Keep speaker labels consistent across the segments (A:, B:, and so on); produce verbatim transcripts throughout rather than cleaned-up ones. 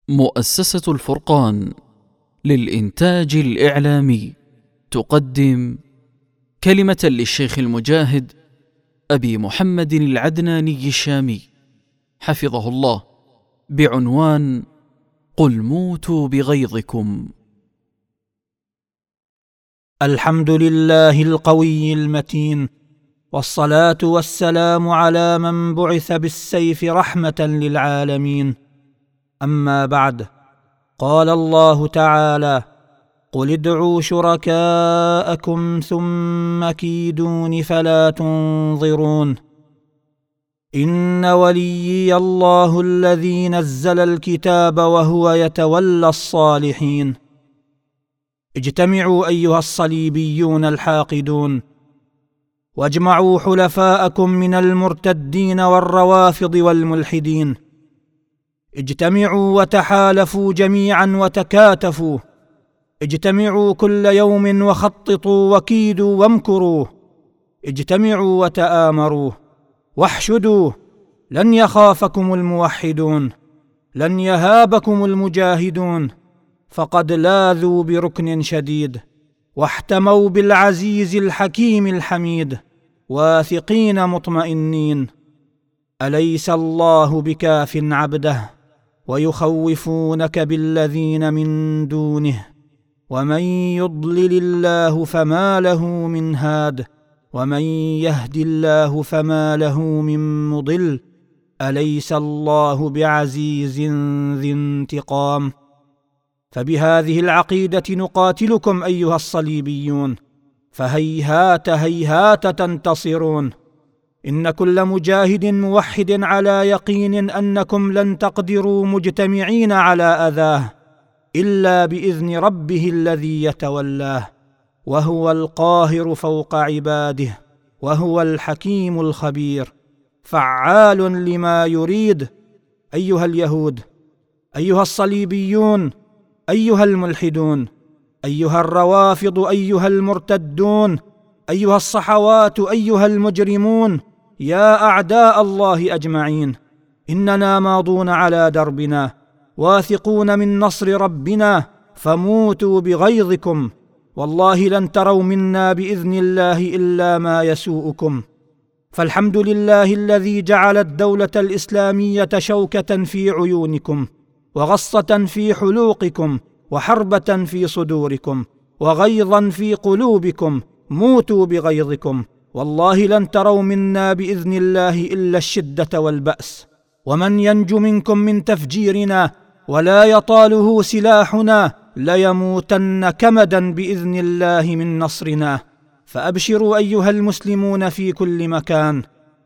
A: مؤسسة الفرقان للإنتاج الإعلامي تقدم كلمة للشيخ المجاهد أبي محمد العدناني الشامي حفظه الله بعنوان قل موتوا بغيظكم.
B: الحمد لله القوي المتين، والصلاة والسلام على من بعث بالسيف رحمة للعالمين. أما بعد، قال الله تعالى: قل ادعوا شركاءكم ثم كيدون فلا تنظرون. إن وليي الله الذي نزل الكتاب وهو يتولى الصالحين. اجتمعوا أيها الصليبيون الحاقدون، واجمعوا حلفاءكم من المرتدين والروافض والملحدين. اجتمعوا وتحالفوا جميعا وتكاتفوا. اجتمعوا كل يوم وخططوا وكيدوا وامكروا. اجتمعوا وتآمروا واحشدوا. لن يخافكم الموحدون، لن يهابكم المجاهدون، فقد لاذوا بركن شديد، واحتموا بالعزيز الحكيم الحميد، واثقين مطمئنين. أليس الله بكاف عبده؟ ويخوفونك بالذين من دونه، ومن يضلل الله فما له من هاد، ومن يهد الله فما له من مضل. أليس الله بعزيز ذي انتقام؟ فبهذه العقيدة نقاتلكم أيها الصليبيون، فهيهات هيهات تنتصرون. إن كل مجاهد موحد على يقين أنكم لن تقدروا مجتمعين على أذاه إلا بإذن ربه الذي يتولاه، وهو القاهر فوق عباده، وهو الحكيم الخبير، فعال لما يريد. أيها اليهود، أيها الصليبيون، أيها الملحدون، أيها الروافض، أيها المرتدون، أيها الصحوات، أيها المجرمون، يا أعداء الله أجمعين، إننا ماضون على دربنا، واثقون من نصر ربنا، فموتوا بغيظكم. والله لن تروا منا بإذن الله إلا ما يسوءكم. فالحمد لله الذي جعل الدولة الإسلامية شوكة في عيونكم، وغصة في حلوقكم، وحربة في صدوركم، وغيظا في قلوبكم. موتوا بغيظكم. والله لن تروا منا بإذن الله إلا الشدة والبأس. ومن ينج منكم من تفجيرنا ولا يطاله سلاحنا ليموتن كمدا بإذن الله من نصرنا. فأبشروا أيها المسلمون في كل مكان،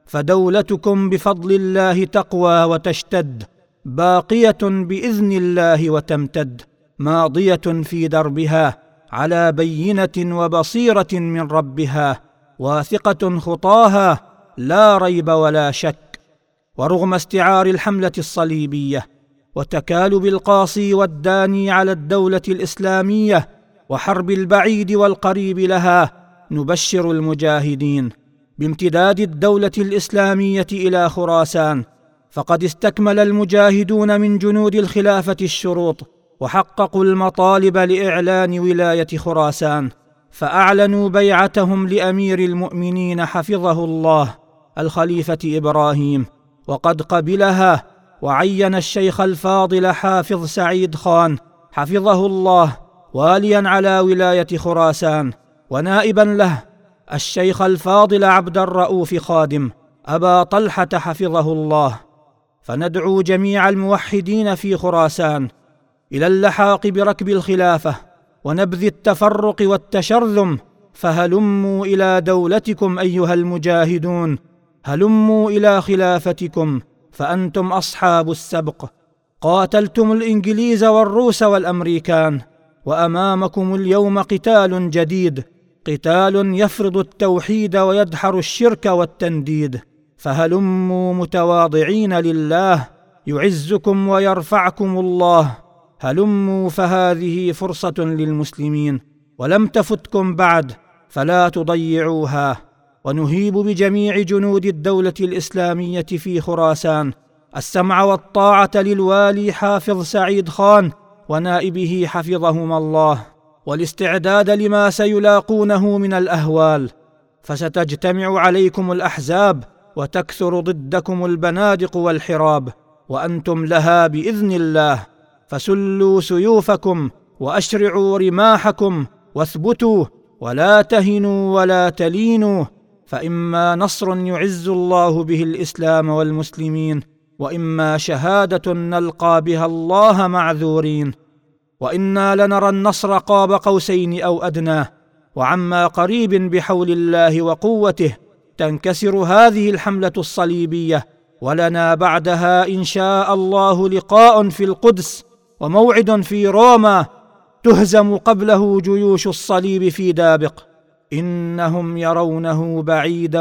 B: فدولتكم بفضل الله تقوى وتشتد، باقية بإذن الله وتمتد، ماضية في دربها على بينة وبصيرة من ربها، واثقة خطاها لا ريب ولا شك. ورغم استعار الحملة الصليبية وتكالب القاصي والداني على الدولة الإسلامية وحرب البعيد والقريب لها، نبشر المجاهدين بامتداد الدولة الإسلامية إلى خراسان. فقد استكمل المجاهدون من جنود الخلافة الشروط، وحققوا المطالب لإعلان ولاية خراسان، فأعلنوا بيعتهم لأمير المؤمنين حفظه الله الخليفة إبراهيم، وقد قبلها، وعين الشيخ الفاضل حافظ سعيد خان حفظه الله واليا على ولاية خراسان، ونائبا له الشيخ الفاضل عبد الرؤوف خادم أبا طلحة حفظه الله. فندعو جميع الموحدين في خراسان إلى اللحاق بركب الخلافة ونبذ التفرق والتشرذم، فهلموا إلى دولتكم أيها المجاهدون، هلموا إلى خلافتكم، فأنتم أصحاب السبق. قاتلتم الإنجليز والروس والأمريكان، وأمامكم اليوم قتال جديد، قتال يفرض التوحيد ويدحر الشرك والتنديد. فهلموا متواضعين لله، يعزكم ويرفعكم الله. هلموا، فهذه فرصة للمسلمين ولم تفتكم بعد، فلا تضيعوها. ونهيب بجميع جنود الدولة الإسلامية في خراسان السمع والطاعة للوالي حافظ سعيد خان ونائبه حفظهما الله، والاستعداد لما سيلاقونه من الأهوال، فستجتمع عليكم الأحزاب وتكثر ضدكم البنادق والحراب، وأنتم لها بإذن الله، فسلوا سيوفكم وأشرعوا رماحكم واثبتوا ولا تهنوا ولا تلينوا، فإما نصر يعز الله به الإسلام والمسلمين، وإما شهادة نلقى بها الله معذورين، وإنا لنرى النصر قاب قوسين أو أدنى، وعما قريب بحول الله وقوته تنكسر هذه الحملة الصليبية، ولنا بعدها إن شاء الله لقاء في القدس وموعد في روما تهزم قبله جيوش الصليب في دابق، إنهم يرونه بعيدا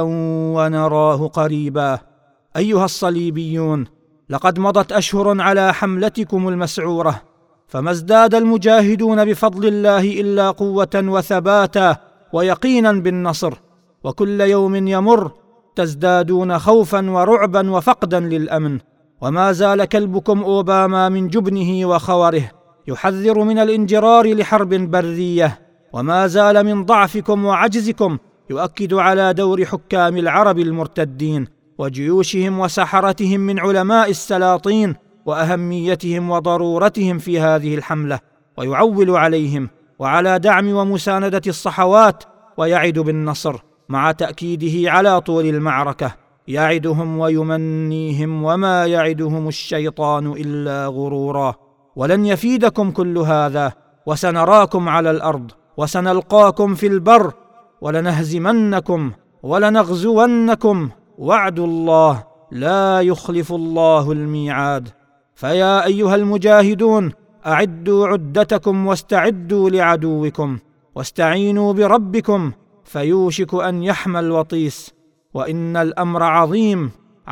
B: ونراه قريبا. أيها الصليبيون، لقد مضت أشهر على حملتكم المسعورة، فما ازداد المجاهدون بفضل الله إلا قوة وثباتا ويقينا بالنصر، وكل يوم يمر تزدادون خوفا ورعبا وفقدا للأمن، وما زال كلبكم أوباما من جبنه وخوره يحذر من الانجرار لحرب برية، وما زال من ضعفكم وعجزكم يؤكد على دور حكام العرب المرتدين وجيوشهم وسحرتهم من علماء السلاطين وأهميتهم وضرورتهم في هذه الحملة، ويعول عليهم وعلى دعم ومساندة الصحوات، ويعد بالنصر مع تأكيده على طول المعركة، يعدهم ويمنيهم وما يعدهم الشيطان إلا غرورا. ولن يفيدكم كل هذا، وسنراكم على الأرض وسنلقاكم في البر، ولنهزمنكم ولنغزونكم، وعد الله لا يخلف الله الميعاد. فيا أيها المجاهدون، أعدوا عدتكم واستعدوا لعدوكم، واستعينوا بربكم فيوشك أن يحمى الوطيس، وإن الأمر عظيم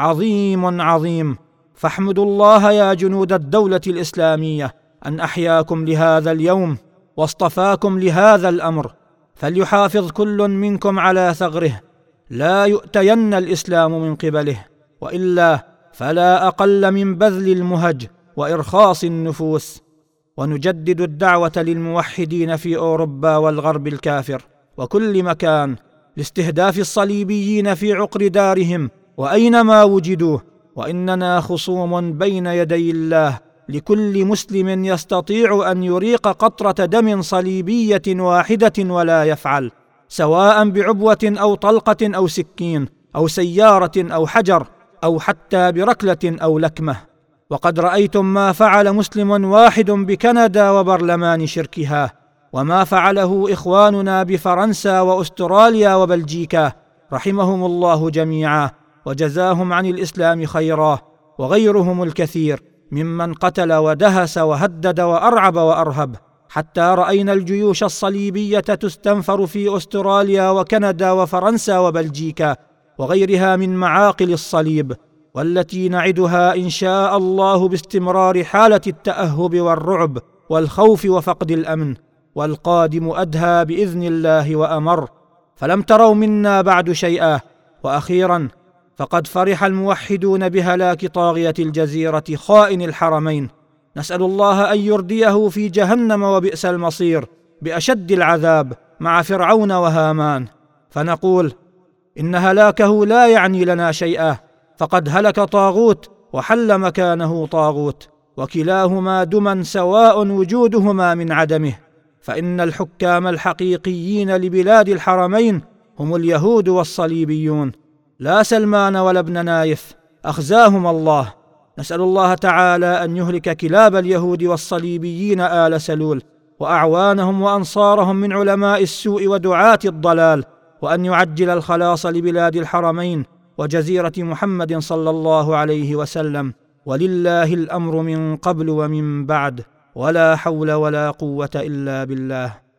B: عظيم عظيم، فاحمدوا الله يا جنود الدولة الإسلامية أن أحياكم لهذا اليوم واصطفاكم لهذا الأمر، فليحافظ كل منكم على ثغره، لا يؤتين الإسلام من قبله، وإلا فلا أقل من بذل المهج وإرخاص النفوس. ونجدد الدعوة للموحدين في أوروبا والغرب الكافر وكل مكان لاستهداف الصليبيين في عقر دارهم وأينما وجدوا، وإننا خصوم بين يدي الله لكل مسلم يستطيع أن يريق قطرة دم صليبية واحدة ولا يفعل، سواء بعبوة أو طلقة أو سكين أو سيارة أو حجر أو حتى بركلة أو لكمة. وقد رأيتم ما فعل مسلم واحد بكندا وبرلمان شركها، وما فعله إخواننا بفرنسا وأستراليا وبلجيكا، رحمهم الله جميعا وجزاهم عن الإسلام خيرا، وغيرهم الكثير ممن قتل ودهس وهدد وأرعب وأرهب، حتى رأينا الجيوش الصليبية تستنفر في أستراليا وكندا وفرنسا وبلجيكا وغيرها من معاقل الصليب، والتي نعدها إن شاء الله باستمرار حالة التأهب والرعب والخوف وفقد الأمن، والقادم أدهى بإذن الله وأمر. فلم تروا منا بعد شيئا. وأخيرا، فقد فرح الموحدون بهلاك طاغية الجزيرة خائن الحرمين، نسأل الله أن يرديه في جهنم وبئس المصير بأشد العذاب مع فرعون وهامان، فنقول إن هلاكه لا يعني لنا شيئا، فقد هلك طاغوت وحل مكانه طاغوت، وكلاهما دما سواء وجودهما من عدمه، فإن الحكام الحقيقيين لبلاد الحرمين هم اليهود والصليبيون، لا سلمان ولا ابن نايف، أخزاهم الله. نسأل الله تعالى أن يهلك كلاب اليهود والصليبيين آل سلول وأعوانهم وأنصارهم من علماء السوء ودعاة الضلال، وأن يعجل الخلاص لبلاد الحرمين وجزيرة محمد صلى الله عليه وسلم، ولله الأمر من قبل ومن بعد، ولا حول ولا قوة إلا بالله.